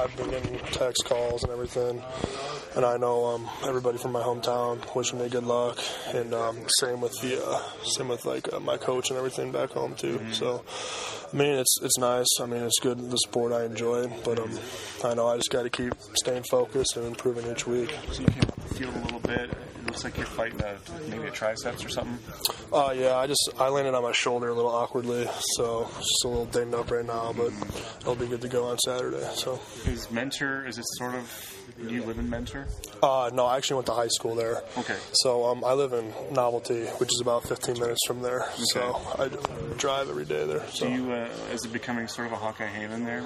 I've been getting text calls and everything. And I know everybody from my hometown wishing me good luck, and same with my coach and everything back home too. So, I mean, it's nice. I mean, it's good, the sport I enjoy, but I know I just got to keep staying focused and improving each week. So you can feel a little bit. It looks like you're fighting maybe a triceps or something. Yeah, I landed on my shoulder a little awkwardly, so just a little dinged up right now, but it'll be good to go on Saturday. So, is it sort of? Do you live in Mentor? No, I actually went to high school there. Okay. So I live in Novelty, which is about 15 minutes from there. Okay. So I drive every day there. So. Do you, is it becoming sort of a Hawkeye haven there?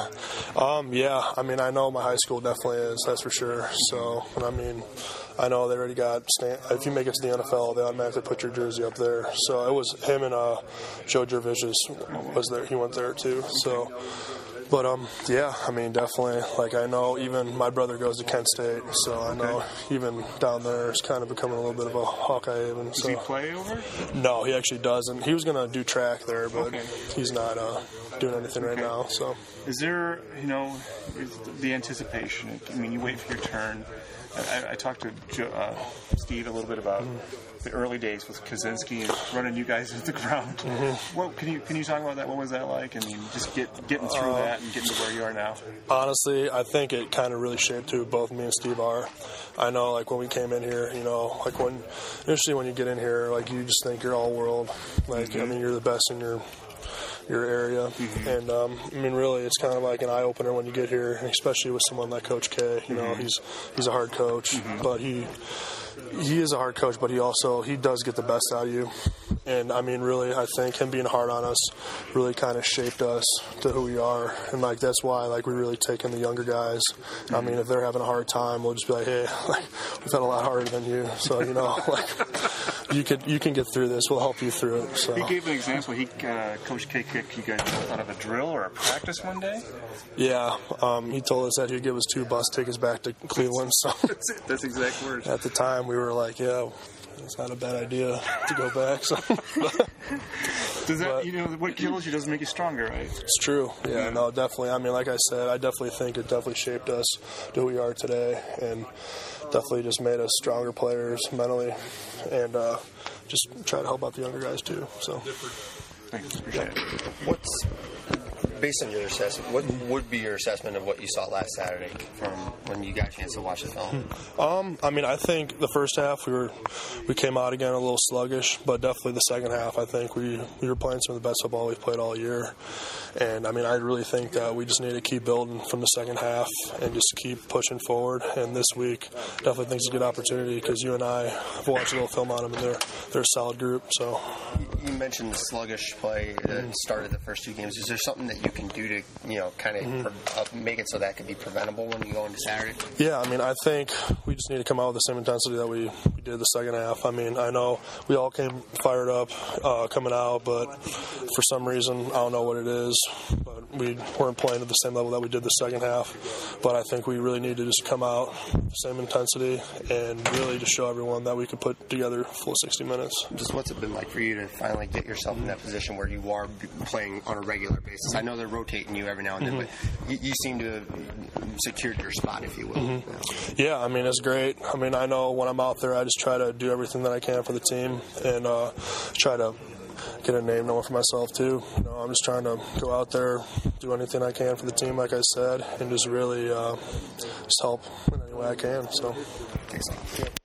Yeah, I mean, I know my high school definitely is, that's for sure. So, and I mean, I know they already got, if you make it to the NFL, they automatically put your jersey up there. So it was him and Joe Gervisius was there. He went there too. So. But, yeah, I mean, definitely. Like, I know even my brother goes to Kent State, so I know even down there it's kind of becoming a little bit of a Hawkeye haven. Does he play over? No, he actually doesn't. He was going to do track there, but he's not doing anything right now. So, is there, the anticipation? I mean, you wait for your turn. I talked to Steve a little bit about the early days with Kaczynski and running you guys into the ground. What can you talk about that? What was that like? I mean, just getting through that and getting to where you are now. Honestly, I think it kind of really shaped who both me and Steve are. I know, like when we came in here, like initially when you get in here, like you just think you're all world. Like I mean, you're the best in your area, and I mean, really, it's kind of like an eye opener when you get here, especially with someone like Coach K. He's a hard coach, but he is a hard coach, but he does get the best out of you. And I mean, really, I think him being hard on us really kind of shaped us to who we are, and like that's why like we really take in the younger guys. I mean, if they're having a hard time, we'll just be like, hey, like, we've had a lot harder than you, so like. You can get through this. We'll help you through it. So. He gave an example. Coach K kicked you guys out of a drill or a practice one day. Yeah, he told us that he'd give us 2 bus tickets back to Cleveland. So that's exact words. At the time, we were like, yeah, it's not a bad idea to go back. So. Does that, what kills you doesn't make you stronger, right? It's true. Yeah, no, definitely. I mean, like I said, I definitely think it definitely shaped us to who we are today, and definitely just made us stronger players mentally, and just try to help out the younger guys too. So, thanks. Appreciate it. Based on your assessment, what would be your assessment of what you saw last Saturday from when you got a chance to watch the film? I mean, I think the first half we came out again a little sluggish, but definitely the second half, I think we were playing some of the best football we've played all year. And I mean, I really think that we just need to keep building from the second half and just keep pushing forward. And this week, definitely think it's a good opportunity because you and I have watched a little film on them, and they're a solid group. So you mentioned the sluggish play that started the first 2 games. Is there something that you can do to kind of make it so that can be preventable when you go into Saturday? Yeah, I mean, I think we just need to come out with the same intensity that we did the second half. I mean, I know we all came fired up coming out, but for some reason, I don't know what it is, but we weren't playing at the same level that we did the second half. But I think we really need to just come out with the same intensity and really just show everyone that we could put together a full 60 minutes. Just what's it been like for you to finally get yourself in that position where you are playing on a regular basis? I know they're rotating you every now and then, but you seem to have secured your spot, if you will. Yeah, I mean, it's great. I mean, I know when I'm out there, I just try to do everything that I can for the team and try to get a name known for myself too. I'm just trying to go out there, do anything I can for the team, like I said, and just really just help in any way I can. So, thanks a lot.